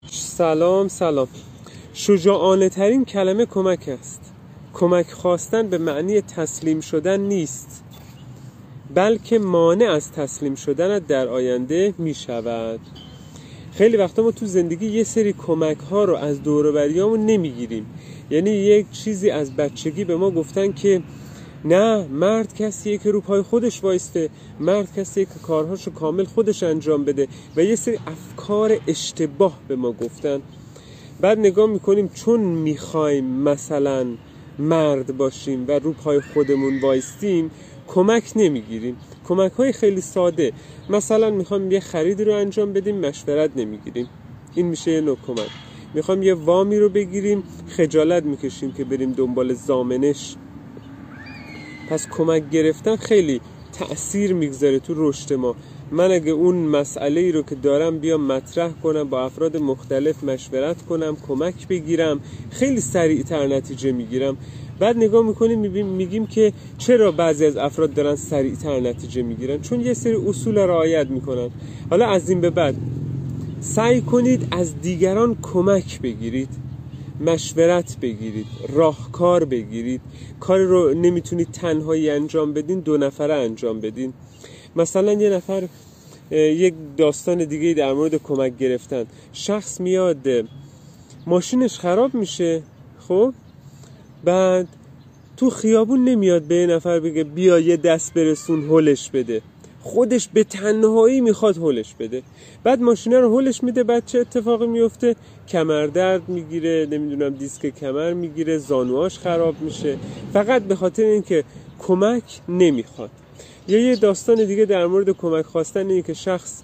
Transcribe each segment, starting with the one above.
سلام. شجاعانه ترین کلمه کمک است. کمک خواستن به معنی تسلیم شدن نیست، بلکه مانع از تسلیم شدن در آینده می شود. خیلی وقتا ما تو زندگی یه سری کمک ها رو از دور و بریامون نمی گیریم. یعنی یک چیزی از بچگی به ما گفتن که نه، مرد کسیه که رو پای خودش وایسته، مرد کسیه که کارهاشو کامل خودش انجام بده و یه سری افکار اشتباه به ما گفتن. بعد نگاه میکنیم چون میخوایم مثلا مرد باشیم و رو پای خودمون وایستیم، کمک نمیگیریم. کمک های خیلی ساده، مثلا میخوایم یه خرید رو انجام بدیم، مشورت نمیگیریم، این میشه یه نوع کمک. میخوایم یه وامی رو بگیریم، خجالت میکشیم که بریم دنبال ضامنش. پس کمک گرفتن خیلی تأثیر میگذاره تو رشد ما. من اگه اون مسئله ای رو که دارم بیام مطرح کنم، با افراد مختلف مشورت کنم، کمک بگیرم، خیلی سریعتر نتیجه میگیرم. بعد نگاه میکنیم میگیم که چرا بعضی از افراد دارن سریعتر نتیجه میگیرن؟ چون یه سری اصول رعایت میکنن. حالا از این به بعد سعی کنید از دیگران کمک بگیرید، مشورت بگیرید، راهکار بگیرید. کار رو نمیتونید تنهایی انجام بدین، 2 نفره انجام بدین. مثلا یه نفر، یک داستان دیگه در مورد کمک گرفتن، شخص میاد ماشینش خراب میشه، خب بعد تو خیابون نمیاد به یه نفر بگه بیا یه دست برسون هلش بده، خودش به تنهایی میخواد هلش بده. بعد ماشینه رو هلش میده، بعد چه اتفاقی میفته؟ کمردرد میگیره، نمیدونم دیسک کمر میگیره، زانوهاش خراب میشه، فقط به خاطر اینکه کمک نمیخواد. یا یه داستان دیگه در مورد کمک خواستن اینه که شخص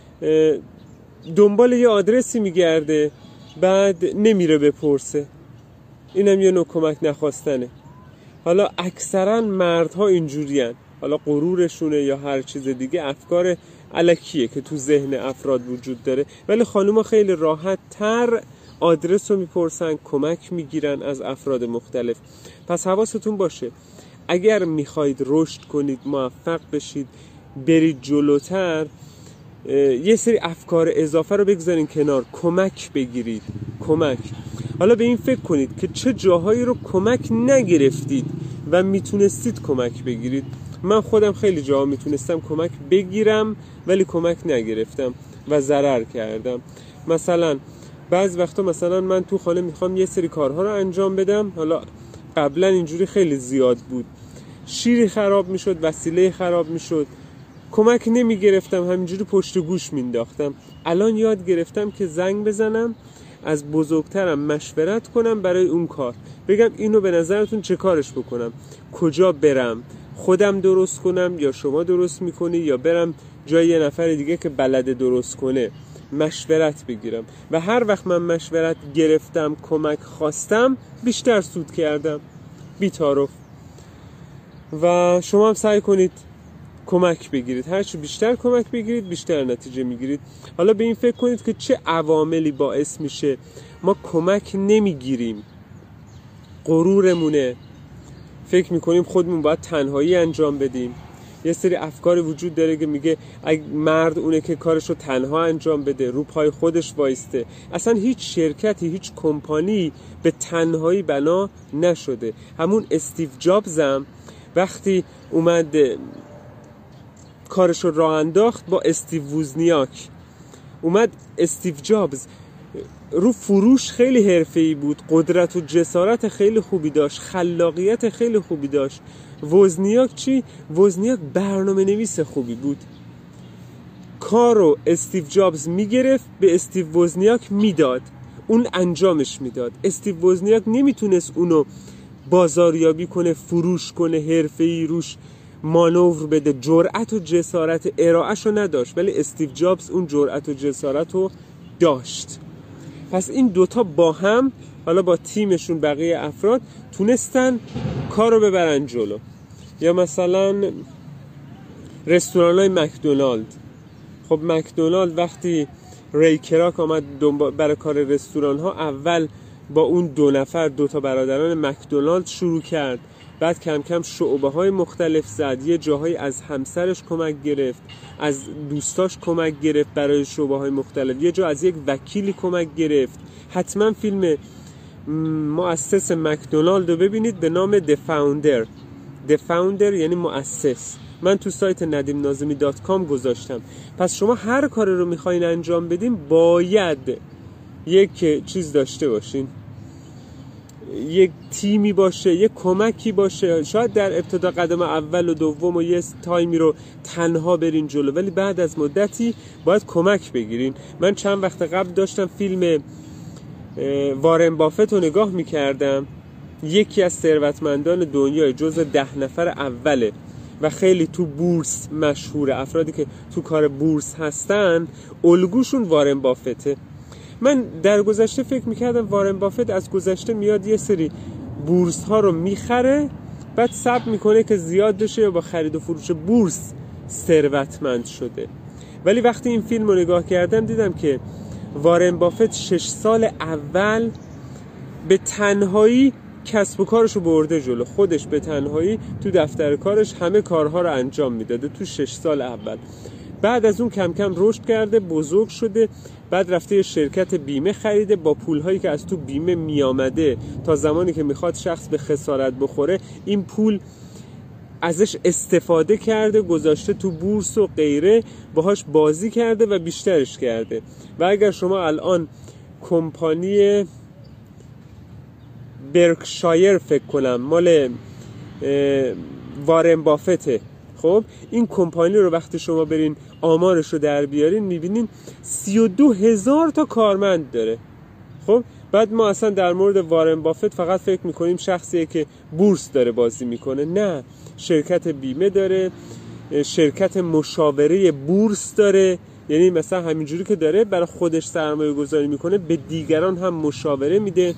دنبال یه آدرسی میگرده، بعد نمیره بپرسه، اینم یه نوع کمک نخواستنه. حالا اکثرا مردها اینجورین، حالا غرورشونه یا هر چیز دیگه، افکار الکیه که تو ذهن افراد وجود داره. ولی خانوما خیلی راحت تر آدرس رو میپرسن، کمک میگیرن از افراد مختلف. پس حواستون باشه اگر میخواید رشد کنید، موفق بشید، برید جلوتر، یه سری افکار اضافه رو بگذارین کنار، کمک بگیرید. کمک. حالا به این فکر کنید که چه جاهایی رو کمک نگرفتید و میتونستید کمک بگیرید. من خودم خیلی جاها میتونستم کمک بگیرم ولی کمک نگرفتم و ضرر کردم. مثلا بعض وقتا مثلا من تو خانه میخوام یه سری کارها رو انجام بدم، حالا قبلا اینجوری خیلی زیاد بود، شیری خراب میشد، وسیله خراب میشد، کمک نمیگرفتم، همینجوری پشت گوش مینداختم. الان یاد گرفتم که زنگ بزنم، از بزرگترم مشورت کنم برای اون کار، بگم اینو به نظرتون چه کارش بکنم، کجا برم، خودم درست کنم یا شما درست میکنی، یا برم جای یه نفر دیگه که بلده درست کنه، مشورت بگیرم. و هر وقت من مشورت گرفتم، کمک خواستم، بیشتر سود کردم، بی‌تعارف. و شما هم سعی کنید کمک بگیرید، هرچی بیشتر کمک بگیرید بیشتر نتیجه میگیرید. حالا به این فکر کنید که چه عواملی باعث میشه ما کمک نمیگیریم. غرورمونه، فکر میکنیم خودمون باید تنهایی انجام بدیم. یه سری افکار وجود داره که میگه اگه مرد اونه که کارشو تنها انجام بده، رو پای خودش وایسته. اصلا هیچ شرکتی، هیچ کمپانی به تنهایی بنا نشده. همون استیو جابز هم وقتی اومد کارشو راه انداخت با استیو ووزنیاک، اومد استیو جابز رو فروش خیلی حرفه‌ای بود، قدرت و جسارت خیلی خوبی داشت، خلاقیت خیلی خوبی داشت. ووزنیاک چی؟ ووزنیاک برنامه نویس خوبی بود. کارو استیو جابز میگرفت، به استیو ووزنیاک میداد، اون انجامش میداد. استیو ووزنیاک نمیتونست اونو بازاریابی کنه، فروش کنه، حرفه‌ای روش مانور بده، جرأت و جسارت ارائه‌شو نداشت، ولی استیو جابز اون جرأت و جسارت رو داشت. پس این دوتا با هم، حالا با تیمشون بقیه افراد، تونستن کارو ببرن جلو. یا مثلا رستوران‌های مکدونالد. خب مکدونالد وقتی ری کراک آمد برای کار رستوران ها، اول با اون 2 تا برادران مکدونالد شروع کرد. بعد کم کم شعبه های مختلف زد، یه جاهایی از همسرش کمک گرفت، از دوستاش کمک گرفت برای شعبه های مختلف، یه جا از یک وکیلی کمک گرفت. حتما فیلم مؤسس مکدونالد رو ببینید به نام The Founder یعنی مؤسس. من تو سایت nadimnazemi.com گذاشتم. پس شما هر کاری رو میخواین انجام بدین باید یک چیز داشته باشین، یک تیمی باشه، یک کمکی باشه. شاید در ابتدا قدم اول و دوم و یه تایمی رو تنها برین جلو، ولی بعد از مدتی باید کمک بگیرین. من چند وقت قبل داشتم فیلم وارن بافت رو نگاه میکردم. یکی از ثروتمندان دنیا، جزو 10 نفر اوله و خیلی تو بورس مشهوره. افرادی که تو کار بورس هستن الگوشون وارن بافته. من در گذشته فکر میکردم وارن بافت از گذشته میاد یه سری بورس ها رو میخره، بعد صبر میکنه که زیاد بشه یا با خرید و فروش بورس ثروتمند شده. ولی وقتی این فیلم رو نگاه کردم دیدم که وارن بافت 6 سال اول به تنهایی کسب و کارش رو برده جلو. خودش به تنهایی تو دفتر کارش همه کارها رو انجام میداده تو 6 سال اول. بعد از اون کم کم رشد کرده، بزرگ شده، بعد رفته یه شرکت بیمه خریده. با پولهایی که از تو بیمه میامده تا زمانی که میخواد شخص به خسارت بخوره این پول ازش استفاده کرده، گذاشته تو بورس و غیره، باهاش بازی کرده و بیشترش کرده. و اگر شما الان کمپانی برکشایر فکر کنم مال وارن بافته، خب این کمپانی رو وقتی شما برین آمارش رو در بیارین میبینین 32,000 تا کارمند داره. خب بعد ما اصلا در مورد وارن بافت فقط فکر میکنیم شخصیه که بورس داره بازی میکنه. نه، شرکت بیمه داره، شرکت مشاوره بورس داره، یعنی مثلا همینجوری که داره برای خودش سرمایه گذاری میکنه به دیگران هم مشاوره میده.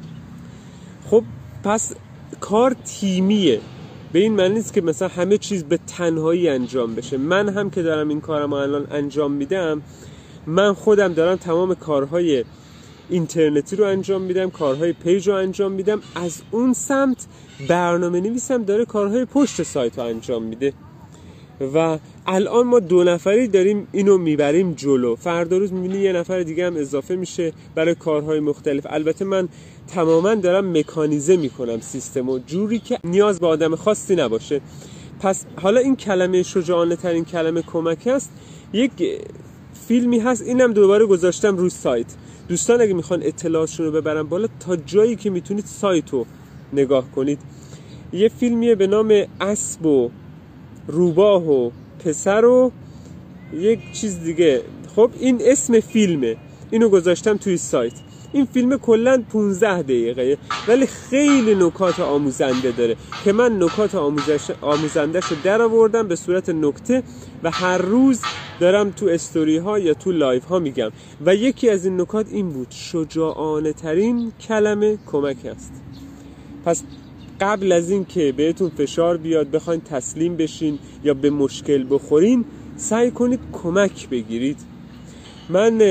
خب پس کار تیمیه، به این معنی نیست که مثلا همه چیز به تنهایی انجام بشه. من هم که دارم این کارم الان انجام میدم، من خودم دارم تمام کارهای اینترنتی رو انجام میدم، کارهای پیج رو انجام میدم، از اون سمت برنامه نویسم داره کارهای پشت سایت رو انجام میده و الان ما 2 نفری داریم اینو میبریم جلو. فردا روز میبینی یه نفر دیگه هم اضافه میشه برای کارهای مختلف. البته من تماما دارم مکانیزه میکنم سیستمو جوری که نیاز به آدم خاصی نباشه. پس حالا این کلمه شجاعانه ترین کلمه کمک است. یک فیلمی هست، اینم دوباره گذاشتم روی سایت. دوستان اگه میخوان اطلاعاتشون رو ببرن بالا تا جایی که میتونید سایت رو نگاه کنید. یه فیلمیه به نام اسب و روباه و پسر و یک چیز دیگه. خب این اسم فیلمه، اینو گذاشتم توی سایت. این فیلم کلاً 15 دقیقه ولی خیلی نکات آموزنده داره که من نکات آموزنده‌اش رو در آوردم به صورت نکته و هر روز دارم تو استوری ها یا تو لایف ها میگم. و یکی از این نکات این بود: شجاعانه ترین کلمه کمک است. پس قبل از این که بهتون فشار بیاد بخواین تسلیم بشین یا به مشکل بخورین، سعی کنید کمک بگیرید. من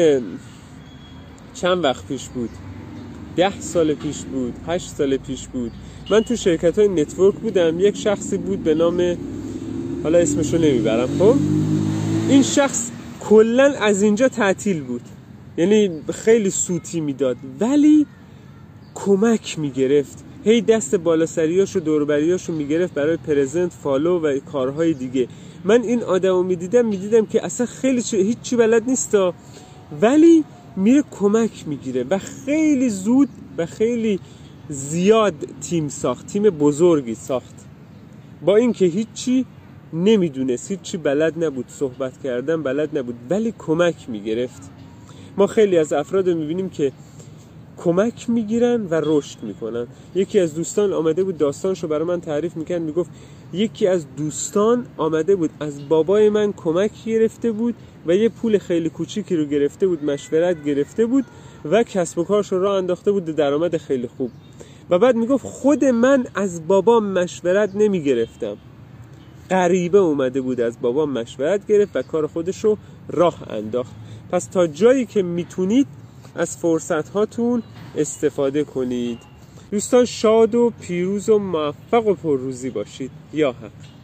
چند وقت پیش بود، 10 سال پیش بود، 8 سال پیش بود، من تو شرکت‌های نتورک بودم. یک شخصی بود به نام، حالا اسمشو نمیبرم، خب این شخص کلن از اینجا تعطیل بود، یعنی خیلی سوتی میداد ولی کمک میگرفت. هی دست بالا سریاشو دوربریاشو میگرفت برای پرزنت، فالو و کارهای دیگه. من این آدمو میدیدم که اصلا خیلی هیچی بلد نیستا ولی میره کمک میگیره و خیلی زود و خیلی زیاد تیم ساخت، تیم بزرگی ساخت، با اینکه هیچی نمیدونست، هیچی بلد نبود، صحبت کردن بلد نبود ولی کمک میگرفت. ما خیلی از افراد رو میبینیم که کمک میگیرن و رشد میکنن. یکی از دوستان آمده بود داستانشو برای من تعریف میکرد، میگفت یکی از دوستان آمده بود از بابای من کمک گرفته بود و یه پول خیلی کوچیکی رو گرفته بود، مشورت گرفته بود و کسب و کارش رو راه انداخته بود، درآمد خیلی خوب. و بعد میگفت خود من از بابام مشورت نمیگرفتم، غریبه اومده بود از بابام مشورت گرفت و کار خودش رو راه انداخت. پس تا جایی که میتونید از فرصت هاتون استفاده کنید. دوستان شاد و پیروز و موفق و پرروزی باشید. یا حق.